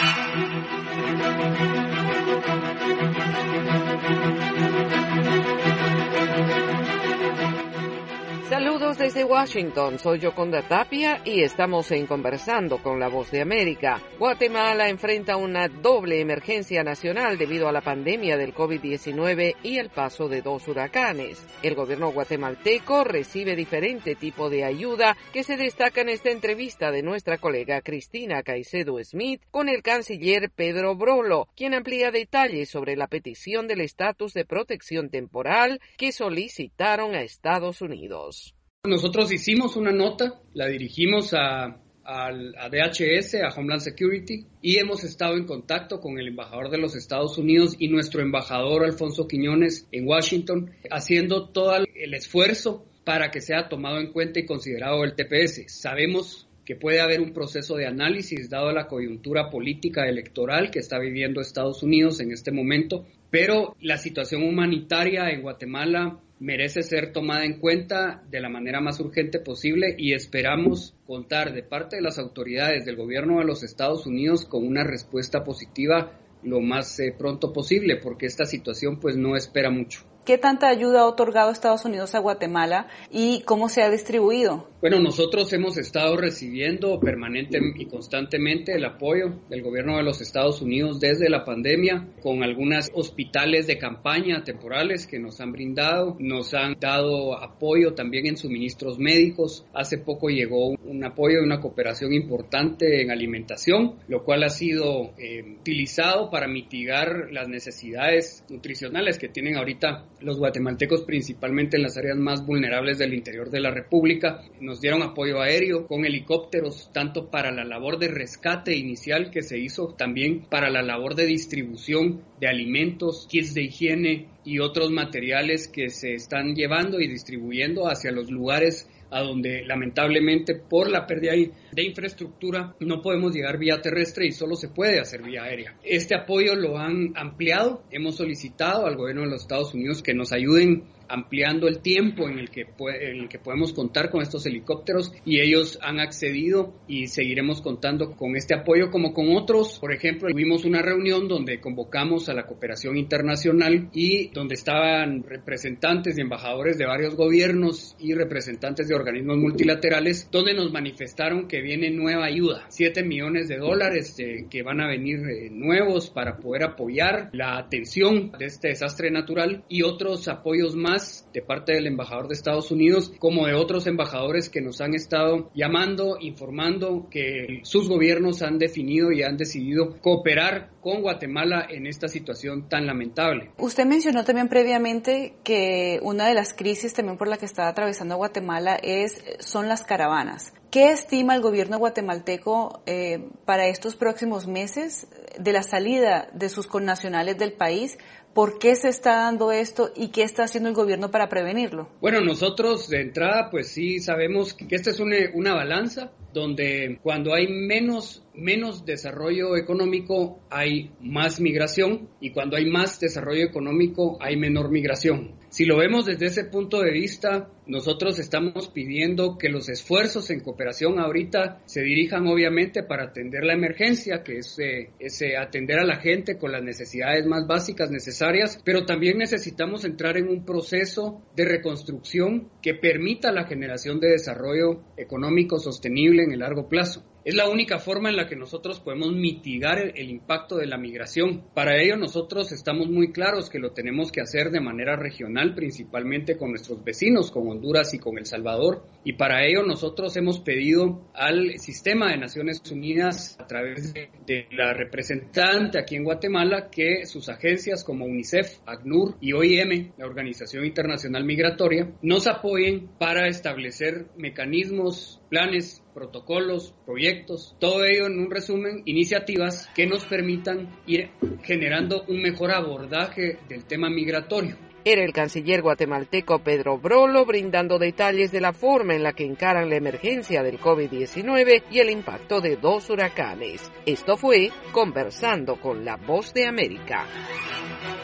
Saludos desde Washington, soy Yoconda Tapia y estamos en Conversando con la Voz de América. Guatemala enfrenta una doble emergencia nacional debido a la pandemia del COVID-19 y el paso de 2 huracanes. El gobierno guatemalteco recibe diferente tipo de ayuda que se destaca en esta entrevista de nuestra colega Cristina Caicedo Smith con el canciller Pedro Brolo, quien amplía detalles sobre la petición del estatus de protección temporal que solicitaron a Estados Unidos. Nosotros hicimos una nota, la dirigimos a DHS, a Homeland Security, y hemos estado en contacto con el embajador de los Estados Unidos y nuestro embajador Alfonso Quiñones en Washington, haciendo todo el esfuerzo para que sea tomado en cuenta y considerado el TPS. Sabemos que puede haber un proceso de análisis dado la coyuntura política electoral que está viviendo Estados Unidos en este momento, pero la situación humanitaria en Guatemala merece ser tomada en cuenta de la manera más urgente posible y esperamos contar de parte de las autoridades del gobierno de los Estados Unidos con una respuesta positiva lo más pronto posible, porque esta situación pues no espera mucho. ¿Qué tanta ayuda ha otorgado Estados Unidos a Guatemala y cómo se ha distribuido? Bueno, nosotros hemos estado recibiendo permanente y constantemente el apoyo del gobierno de los Estados Unidos desde la pandemia, con algunos hospitales de campaña temporales que nos han brindado, nos han dado apoyo también en suministros médicos. Hace poco llegó un apoyo y una cooperación importante en alimentación, lo cual ha sido utilizado para mitigar las necesidades nutricionales que tienen ahorita los guatemaltecos, principalmente en las áreas más vulnerables del interior de la República. Nos dieron apoyo aéreo con helicópteros, tanto para la labor de rescate inicial que se hizo, también para la labor de distribución de alimentos, kits de higiene y otros materiales que se están llevando y distribuyendo hacia los lugares a donde lamentablemente por la pérdida de infraestructura no podemos llegar vía terrestre y solo se puede hacer vía aérea. Este apoyo lo han ampliado, hemos solicitado al gobierno de los Estados Unidos que nos ayuden ampliando el tiempo en el que podemos contar con estos helicópteros y ellos han accedido y seguiremos contando con este apoyo como con otros. Por ejemplo, tuvimos una reunión donde convocamos a la cooperación internacional y donde estaban representantes y embajadores de varios gobiernos y representantes de organismos multilaterales, donde nos manifestaron que viene nueva ayuda, $7 millones que van a venir nuevos para poder apoyar la atención de este desastre natural y otros apoyos más de parte del embajador de Estados Unidos como de otros embajadores que nos han estado llamando, informando que sus gobiernos han definido y han decidido cooperar con Guatemala en esta situación tan lamentable. Usted mencionó también previamente que una de las crisis también por la que está atravesando Guatemala son las caravanas. ¿Qué estima el gobierno guatemalteco para estos próximos meses de la salida de sus connacionales del país? ¿Por qué se está dando esto y qué está haciendo el gobierno para prevenirlo? Bueno, nosotros de entrada pues sí sabemos que esta es una balanza donde cuando hay menos desarrollo económico hay más migración y cuando hay más desarrollo económico hay menor migración. Si lo vemos desde ese punto de vista, nosotros estamos pidiendo que los esfuerzos en cooperación ahorita se dirijan obviamente para atender la emergencia, que es atender a la gente con las necesidades más básicas necesarias, pero también necesitamos entrar en un proceso de reconstrucción que permita la generación de desarrollo económico sostenible en el largo plazo. Es la única forma en la que nosotros podemos mitigar el impacto de la migración. Para ello nosotros estamos muy claros que lo tenemos que hacer de manera regional, principalmente con nuestros vecinos, con Honduras y con El Salvador. Y para ello nosotros hemos pedido al Sistema de Naciones Unidas, a través de la representante aquí en Guatemala, que sus agencias como UNICEF, ACNUR y OIM, la Organización Internacional Migratoria, nos apoyen para establecer mecanismos, planes, protocolos, proyectos, todo ello en un resumen, iniciativas que nos permitan ir generando un mejor abordaje del tema migratorio. Era el canciller guatemalteco Pedro Brolo brindando detalles de la forma en la que encaran la emergencia del COVID-19 y el impacto de 2 huracanes. Esto fue Conversando con la Voz de América.